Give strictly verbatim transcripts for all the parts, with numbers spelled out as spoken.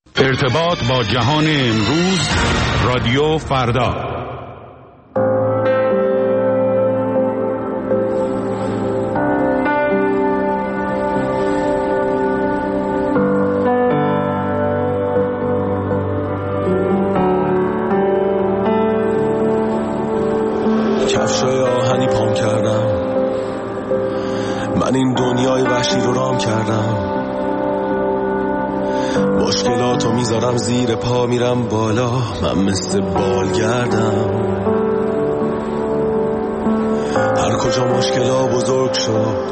ارتباط با جهان امروز، رادیو فردا. کفشای آهنی پام کردم، من این دنیای وحشی رو رام کردم. مشکلاتو میذارم زیر پا، میرم بالا، من مثل بالگردم. هر کجا مشکلا بزرگ شد،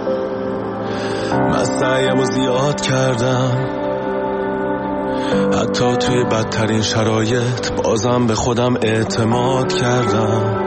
من سعیمو زیاد کردم. حتی توی بدترین شرایط بازم به خودم اعتماد کردم.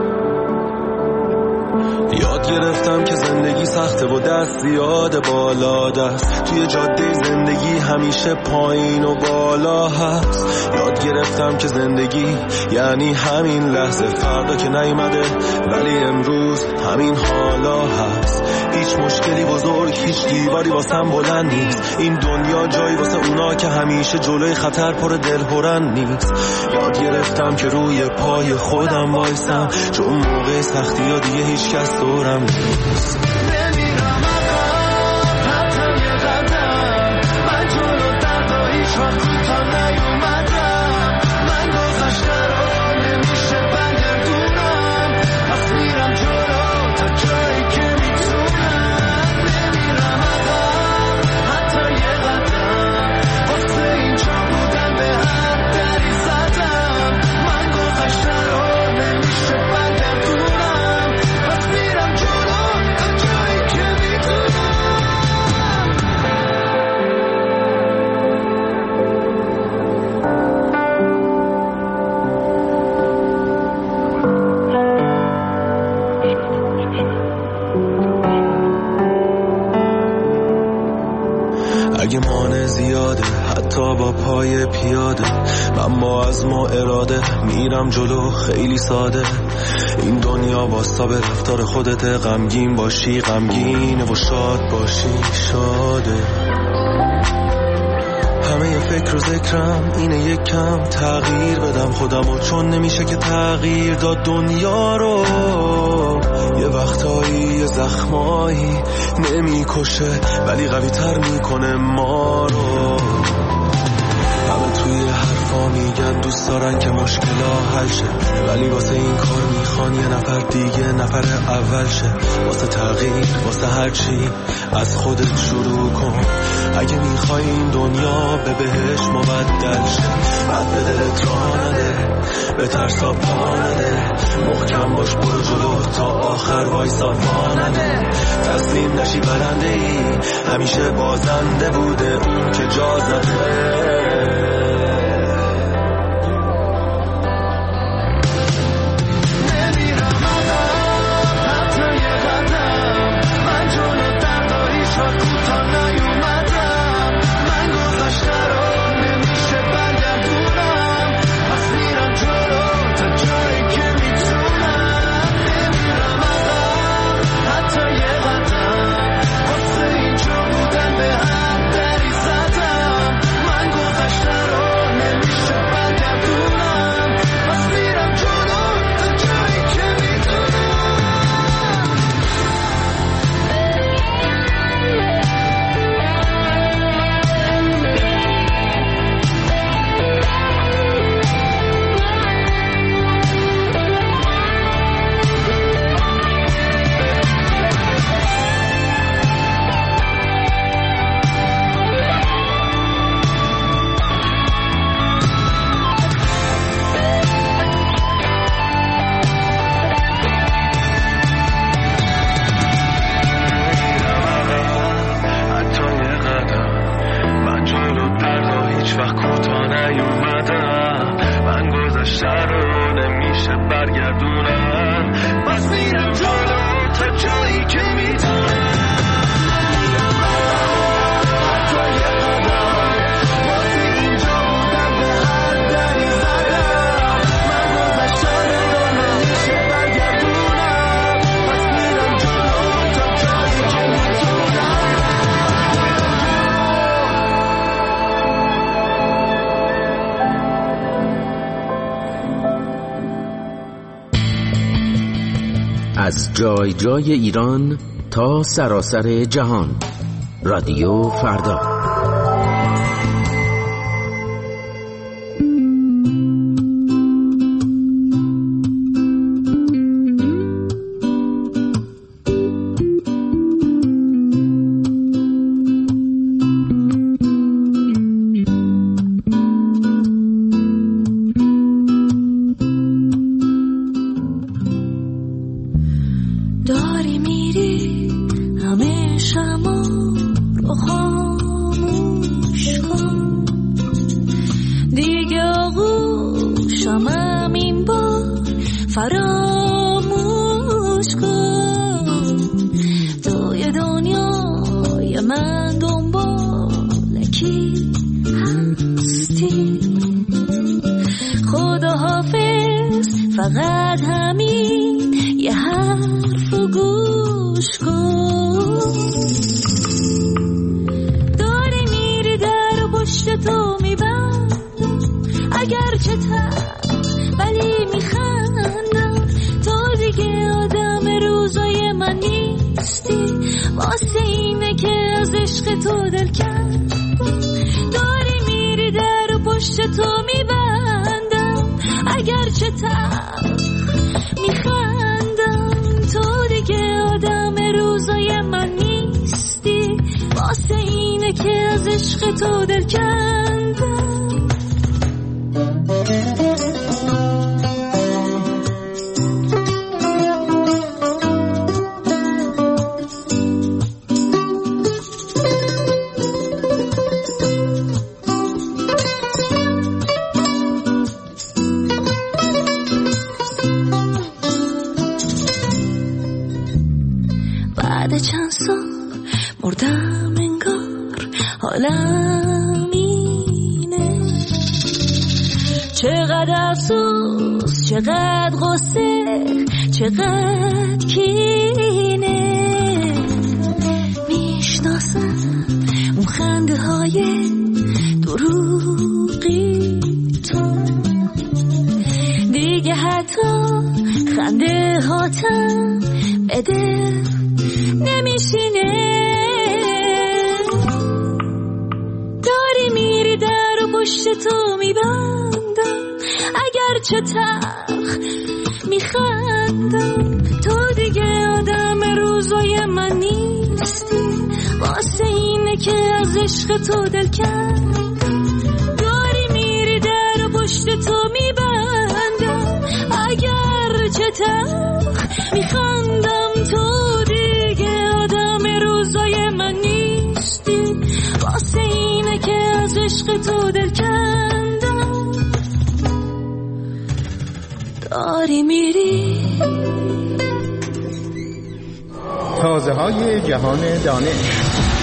یاد گرفتم که زندگی سخته و دست زیاد بالا دست، توی جاده زندگی همیشه پایین و بالا هست. یاد گرفتم که زندگی یعنی همین لحظه، فردا که نیومده ولی امروز همین حالا هست. هیچ مشکلی بزرگ، هیچ دیواری واسم بلند نیست. این دنیا جایی واسه اونا که همیشه جلوی خطر پر دلهرن نیست. یاد گرفتم که روی پای خودم وایسم، چون موقع سختی ها دیگه هیچ کس دورم نیست. نمیرم عقب حتی یه قدم، من جلو دردا هیچ وقت کوتاه نیومدم. من گذشته رو نمیشه برگردونم، پس میرم جلو تا جایی که میتونم. نمیرم عقب حتی یه قدم، واسه اینجا بودم به هر دری زدم. من گذشته رو نمیشه برگردونم، پس میرم جلو تا جایی که میتونم. اگه مانع زیاده حتی با پای پیاده، من با عزم و اراده میرم جلو خیلی ساده. این دنیا واسه به رفتار خودت، غمگین باشی غمگینه و شاد باشی شاده. همه ی فکر و ذکرم اینه یک کم تغییر بدم خودمو، چون نمیشه که تغییر داد دنیا رو. یه وقتایی یه زخمایی نمیکشه ولی قوی تر میکنه ما رو. همه توی حرفا میگن دوست دارن که مشکلا حل شه، ولی واسه این کار میخوان یه نفر دیگه نفر اول شه. واسه تغییر واسه هر چی از خودت شروع کن. اگه میخوای این دنیا به بهش مبدل شه، بعد به دلت راه نده، به ترسا پا نده. محکم باش برو جلو تا آخر وایسا پا نده. تسلیم نشی برنده ای، همیشه بازنده بوده اون که جا زده. از جای جای ایران تا سراسر جهان. رادیو فردا. فقط همین یه حرف و گوش کن. داری میری در و پشت تو میبندم، اگرچه تر ولی میخندم. تو دیگه آدم روزای من نیستی، واسه اینه که از عشق تو دل کردم. داری میری در و پشت تو میبندم، اگرچه تر میخندم. تو دیگه آدم روزای من نیستی، واسه اینه که از عشق تو دل کندم. بعد چند سال مردم انگار، حالم اینه. چقدر افسوس، چقدر غصه، چقدر کینه. میشناسم اون خنده های دروغی تو، دیگه حتی خنده هاتم بده نمیشینه. داری میری در و پشت تو میبندم، اگرچه تلخ میخندم. تو دیگه آدم روزای من نیستی، واسه اینه که از عشق تو دل کردم. داری میری در و پشت تو میبندم، اگرچه تلخ میخندم. تو دیگه آدم روزای من نیستی، واسه اینه که از عشق تو دل کندم. داری میری. تازه های جهان دانش.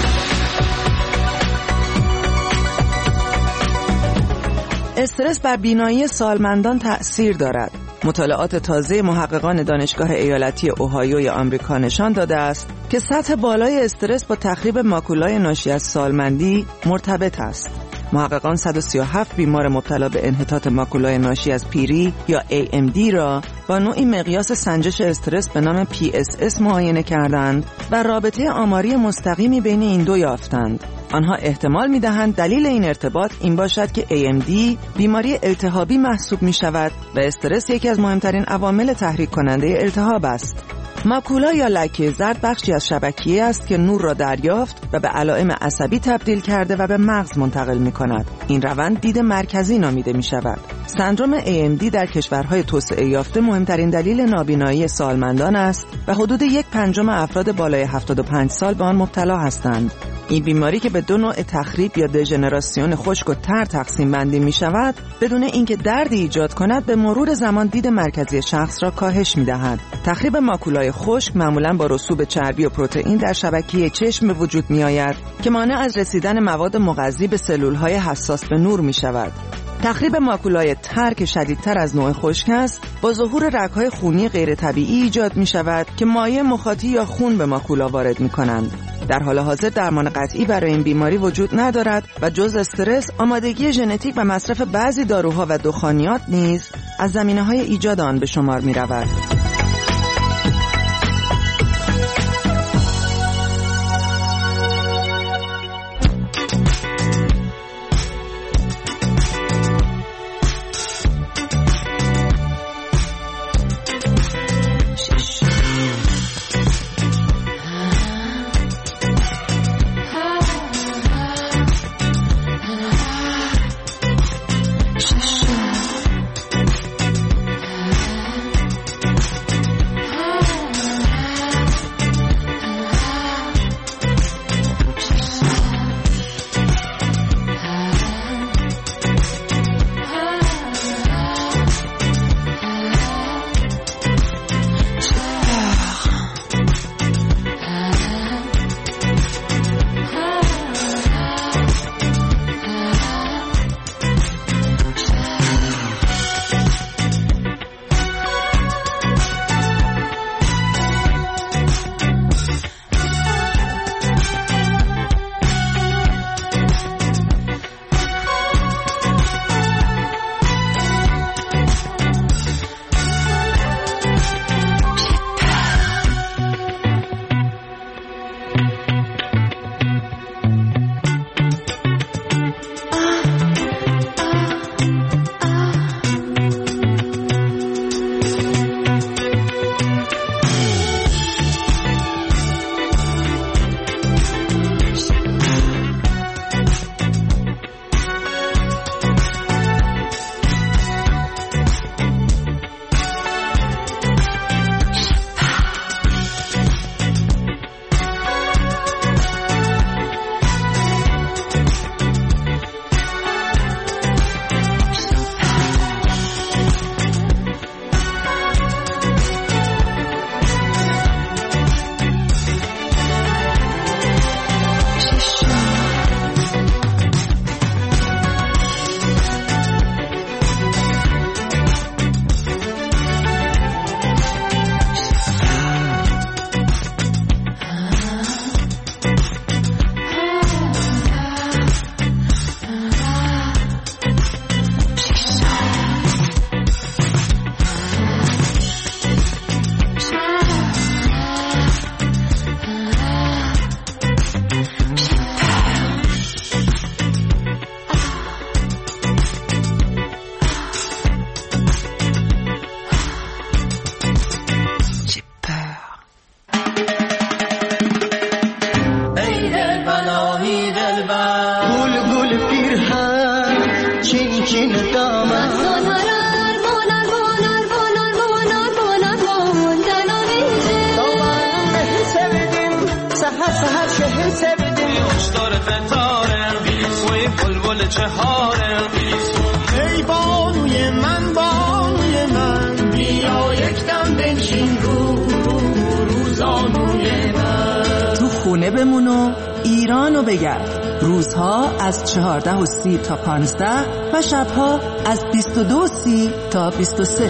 استرس بر بینایی سالمندان تأثیر دارد. مطالعات تازه محققان دانشگاه ایالتی اوهایوی آمریکا نشان داده است که سطح بالای استرس با تخریب ماکولای ناشی از سالمندی مرتبط است. محققان صد و سی و هفت بیمار مبتلا به انحطاط ماکولای ناشی از پیری یا ای ام دی را با نوعی مقیاس سنجش استرس به نام پی اس اس معاینه کردند و رابطه آماری مستقیمی بین این دو یافتند. آنها احتمال می‌دهند دلیل این ارتباط این باشد که ای ام دی بیماری التهابی محسوب می‌شود و استرس یکی از مهمترین عوامل تحریک کننده التهاب است. ماکولا یا لکه زرد بخشی از شبکیه است که نور را دریافت و به علائم عصبی تبدیل کرده و به مغز منتقل می‌کند. این روند دید مرکزی نامیده می‌شود. سندرم ای ام دی در کشورهای توسعه یافته مهمترین دلیل نابینایی سالمندان است و حدود یک پنجم افراد بالای هفتاد و پنج سال به آن مبتلا هستند. این بیماری که به دو نوع تخریب یا دژنراسیون خشک و تر تقسیم بندی می شود، بدون اینکه دردی ایجاد کند به مرور زمان دید مرکزی شخص را کاهش می دهد. تخریب ماکولای خشک معمولاً با رسوب چربی و پروتئین در شبکیه چشم به وجود می آید که مانع از رسیدن مواد مغذی به سلولهای حساس به نور می شود. تخریب ماکولای تر که شدیدتر از نوع خشک است، با ظهور رگ‌های خونی غیر طبیعی ایجاد می شود که مایع مخاطی یا خون به ماکولا وارد می کنند. در حال حاضر درمان قطعی برای این بیماری وجود ندارد و جز استرس، آمادگی ژنتیک و مصرف بعضی داروها و دخانیات نیز از زمینه‌های ایجاد آن به شمار می رود. هم چین چین دامن سالهرر بانر بانر بانر بانر بانر باندن آمیزه دامن حسه بدیم سهر سهر شهر سه بدیم اشتار فتاره وی بلبل چهاره ای بانوی من بانوی من بیا یک دم بنشین رو روزانوی من تو خونه بمون و ایرانو بگرد. روزها از چهارده و سی تا پانزده و شبها از بیست و دو و سی تا بیست و سه.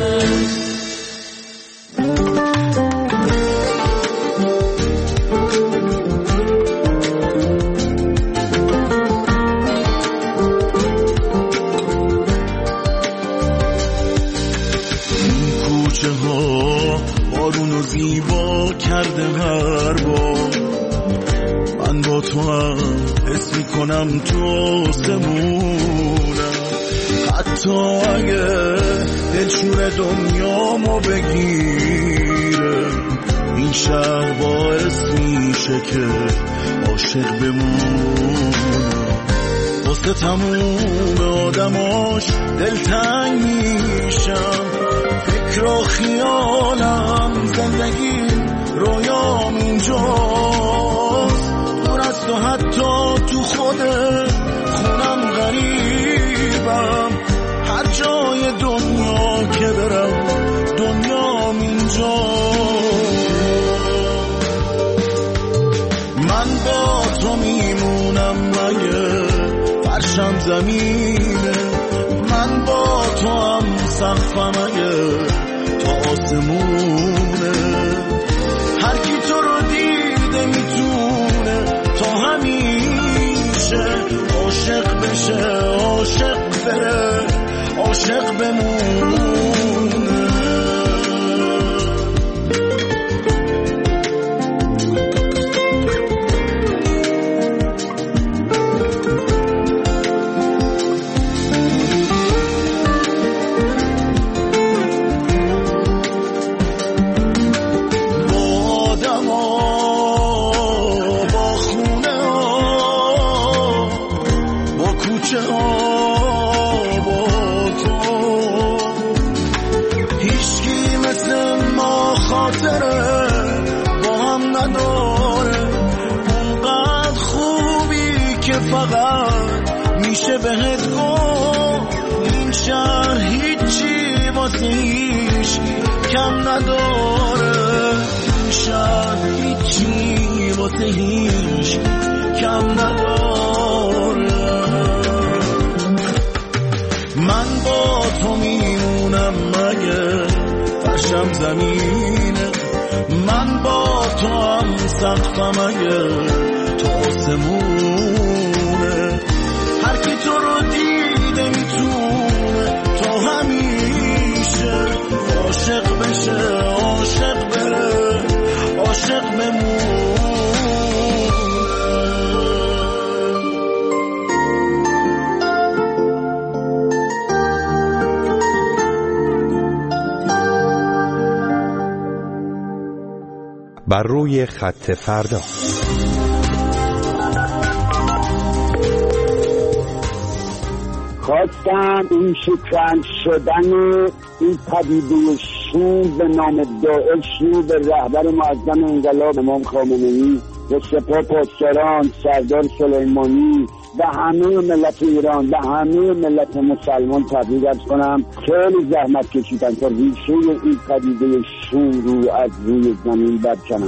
کوچه ها بارونو زیبا کرده هر بار من با تو هم حس میکنم تو سمونم حتی اگه دلشور دنیامو بگیره این شهر باعث میشه که عاشق بمونم واسه تموم آدماش دلتنگ میشم فکر و خیالم زندگی رویام اینجاست دور از تو حتی تو خود خونم غریبم هر جای دنیا که برم دنیام اینجاست من با تو میمونم مگه فرشم زمینه من با تو هم سقفم اگه تا آسمونه هر کی تو رو دیده میتونه تا همیشه عاشق بشه عاشق بره عاشق بمونه میشه بهت گفت این شهر هیچی واسه هیچ کم نداره این شهر هیچی واسه هیچ کم نداره من با تو میمونم مگه فرشم زمینه من با تو هم سقفم اگه تا آسمونه هر کی تو رو دیده میتونه تا همیشه عاشق بشه عاشق بره عاشق بمونه بر روی خط فردا. خواستم این شکران شدن این پدیده شور به نام داعش رو به رهبر معظم انقلاب امام خامنه‌ای و سپاه پاسداران سردار سلیمانی و همه ملت ایران و همه ملت مسلمان تبریک عرض کنم. خیلی زحمت کشیدن تا ریشه این پدیده شور رو از روی زمین برکنن.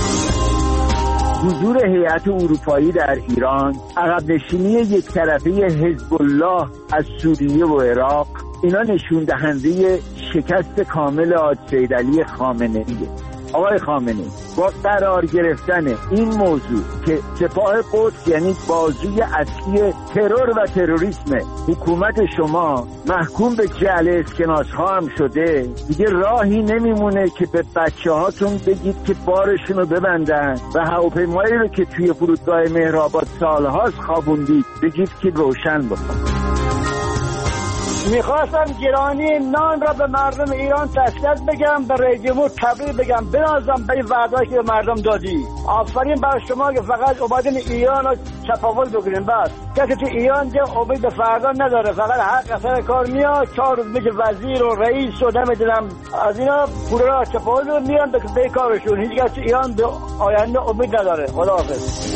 حضور هیئت اروپایی در ایران، عقب نشینی یک طرفه حزب الله از سوریه و عراق، اینا نشون دهنده شکست کامل حاج سیدعلی خامنه‌ای. آقای خامنه‌ای با قرار گرفتن این موضوع که سپاه قدس یعنی بازوی اصلی ترور و تروریسم حکومت شما محکوم به جعل اسکناس ها هم شده، دیگه راهی نمیمونه که به بچه هاتون بگید که بارشون رو ببندن و هواپیمایی رو که توی فرودگاه مهرآباد سالهاست خوابوندید بگید که روشن بکن. میخواستم گرانی نان را به مردم ایران تسلیت بگم، به رئیس جمهور تبریک بگم، بنازم به این وعده‌ای که به مردم دادی. آفرین بر شما که فقط اومدین ایران رو چپاول بکنین. بس کسی تو ایران جا امید به فردا نداره، فقط هر قصر کار میاد چهار روز میشه وزیر و رئیس و نمیدونم از اینا پول را چپاول رو میان به کارشون. هیچ کسی تو ایران به آینده امید نداره. خداحافظ.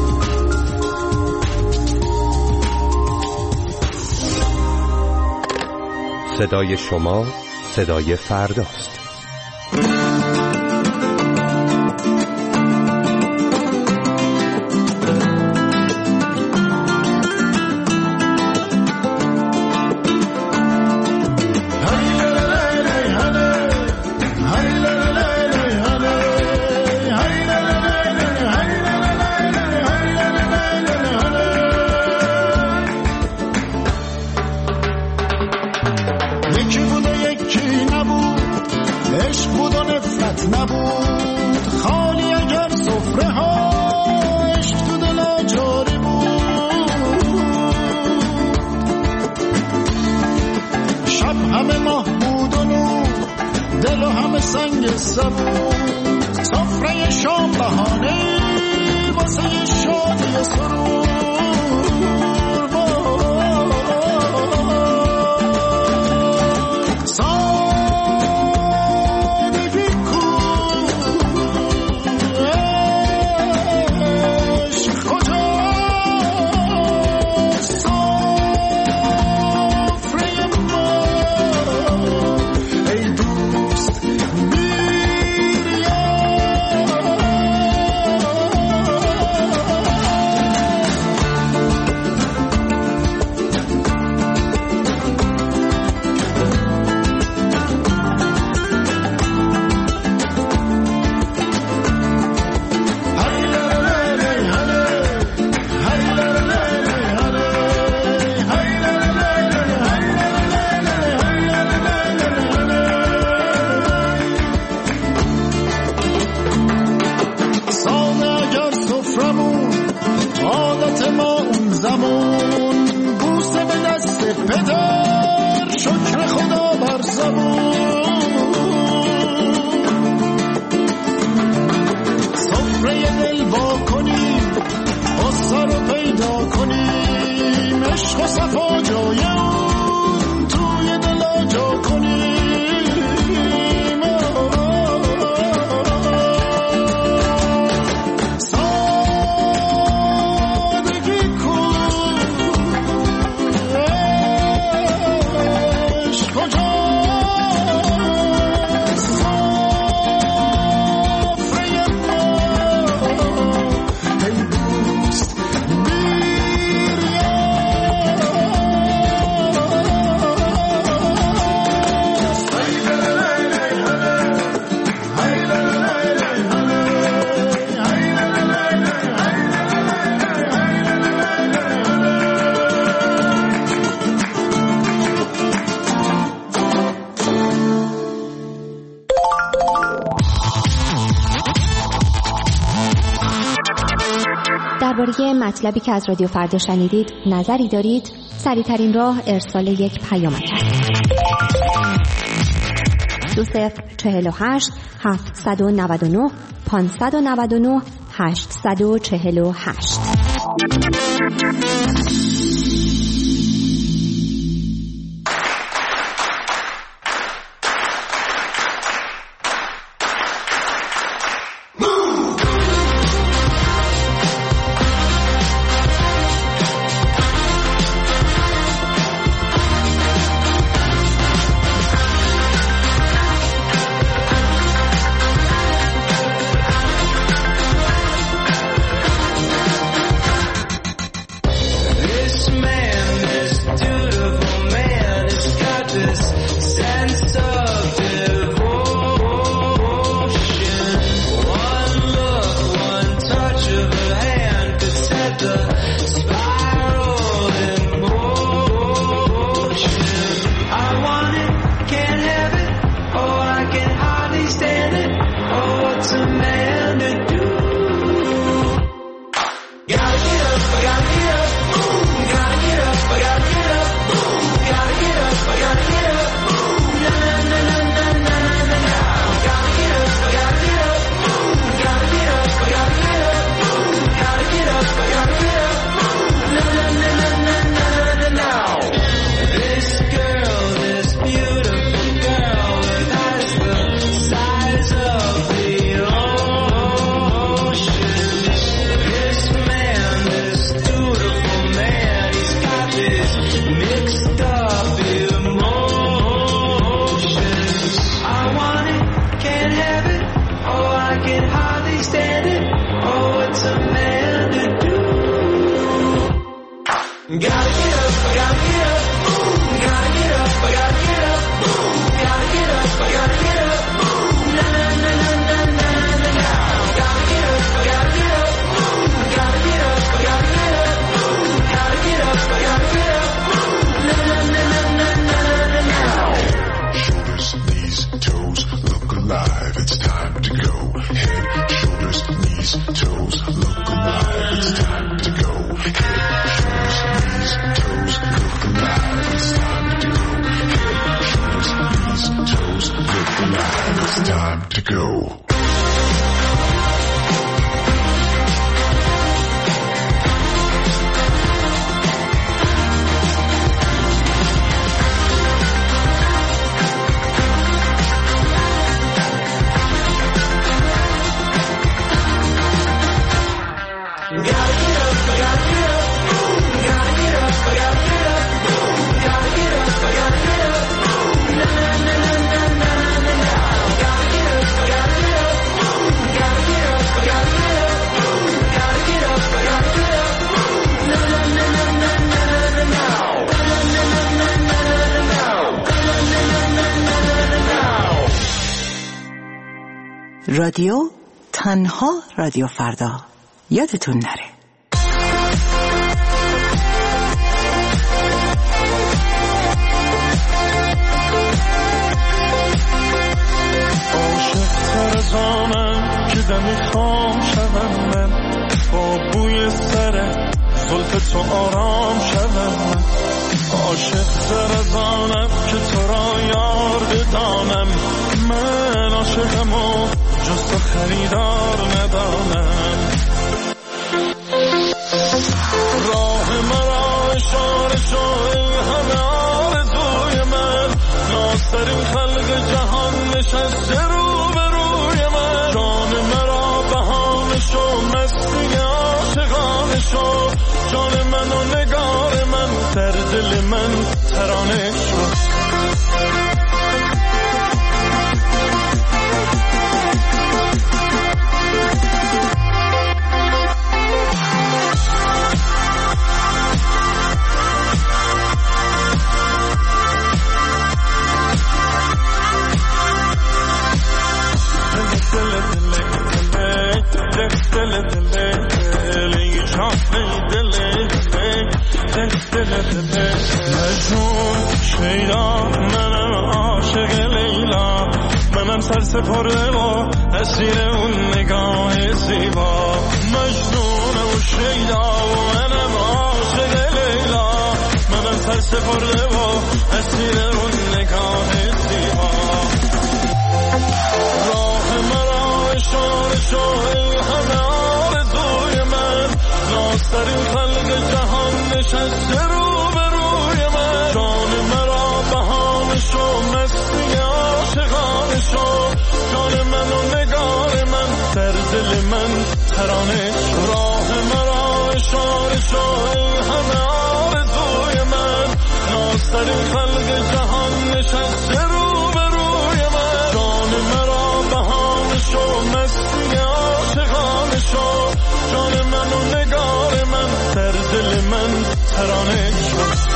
صدای شما صدای فرداست. سفره شام بهانه واسه شادی و سرور. سادگی کن عشق کجاست؟ سفره ما ای دوست درباره مطلبی که از رادیو فردا شنیدید نظری دارید؟ سریع‌ترین راه ارسال یک پیامک است. دو صفر چهل و هشت هفتصد و نود و نه پانصد و نود و نه هشتصد و چهل و هشت. رادیو تنها رادیو فردا، یادتون نره. عاشق تر از آنم که دمی خام شدم من، با بوی سر زلف تو آرام شدم من. عاشق تر از آنم که تو را یار بدانم، من عاشقم و جز تو خریدار ندانم. راه مرا اشاره شو ای همه آرزوی من، ناصرین خلق جهان نشسته رو به روی من. جان مرا بهانه شو مستی عاشقانه شو، جان من و نگار من در دل من ترانه شو. مجنون شیدا منم عاشق لیلا، منم سر سپرده و اسیر اون نگاه زیبا. مجنون و شیدا و منم عاشق لیلا، منم سر سپرده و اسیر اون نگاه زیبا. راه مرا اشاره شو ای همه آرزوی من، ناصرین خلق جهان نشسته رو به روی من. جان مرا بهانه شو مستی عاشقانه شو، جان من و نگار من در دل من ترانه شو. راه مرا اشاره شو ای همه آرزوی من، ناصرین خلق جهان نشسته رو به روی من. جان مرا بهانه شو مستی عاشقانه شو، جان من و نگار من در دل من ترانه شو.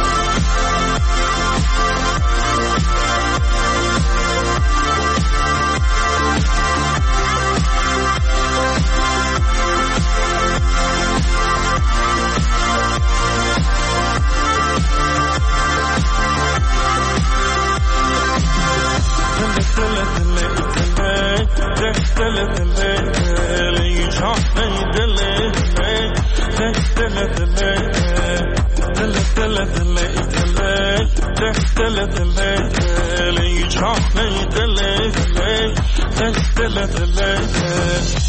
دل دل